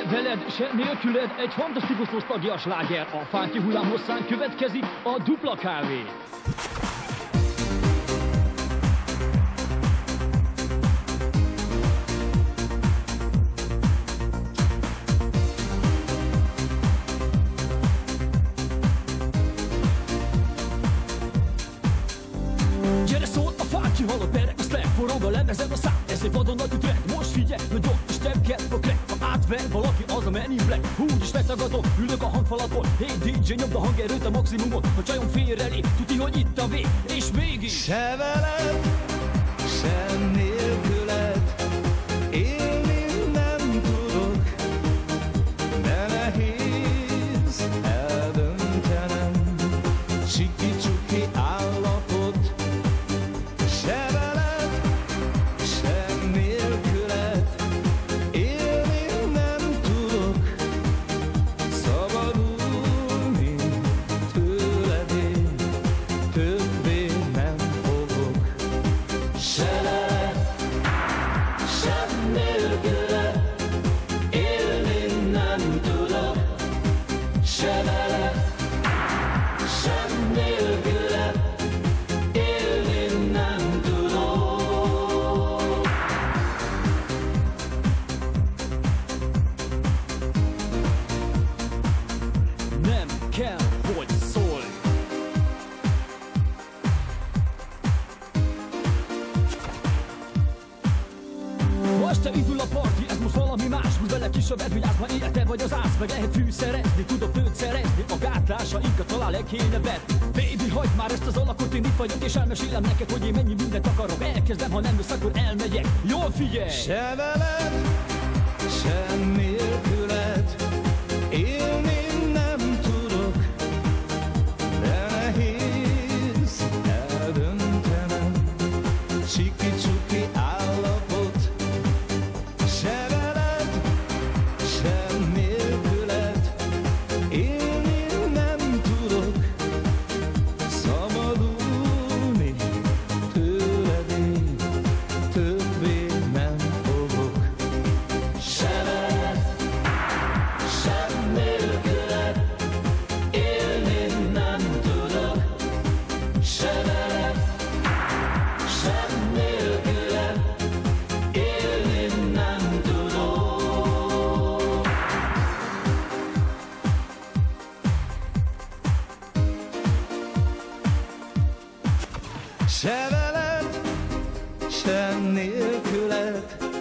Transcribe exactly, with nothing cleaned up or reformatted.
veled, se nélküled egy fantasztikus nosztalgia sláger. A fánki hullám hosszán következik a dupla kávé. Gyere szól a fánkji, hallod, pereg a szlek, forog a lemezed a szám. Ez egy vadonatű track, most figyelj, nagyon és nem kell a crack. Ha átver valaki, az a Men in Black. Úgy is megtagadom, ülök a hangfalaton. Hey dé dzsé, nyomd a hangerőt a maximumot. Ha csajom félrelép, tuti, hogy itt a vég, és mégis se veled, se nélküled élni nem tudok, de nehéz eldöntenem csiki-csuki állapot. Se veled, se nélküled élni nem tudok, szabadulni tőled én többé nem fogok. Se veled, se nélküled élni nem tudok, se veled, se nélküled élni nem tudok. nem kell, hogy szólj. Ha este indul a parti, ez most valami más. Húzd bele kis a bedvilágba, élete vagy az ász. Meg lehet fűszerezni, tudok nőt szerezni. A gátlásainkat talán le kéne vetni. Baby, hagyd már ezt az alakot, én itt vagyok, és elmesélem neked, hogy én mennyi mindent akarok. Elkezdem, ha nem jössz, akkor elmegyek. Jól figyelj! Se veled, se nélküled élni nem tudok, de nehéz eldöntenem csiki-csuki állapot. Se veled, se nélküled élni nem tudok, szabadulni tőled én többé nem fogok. Se veled, se nélküled élni nem tudok, se veled, se nélküled élni nem tudok. Se veled, se nélküled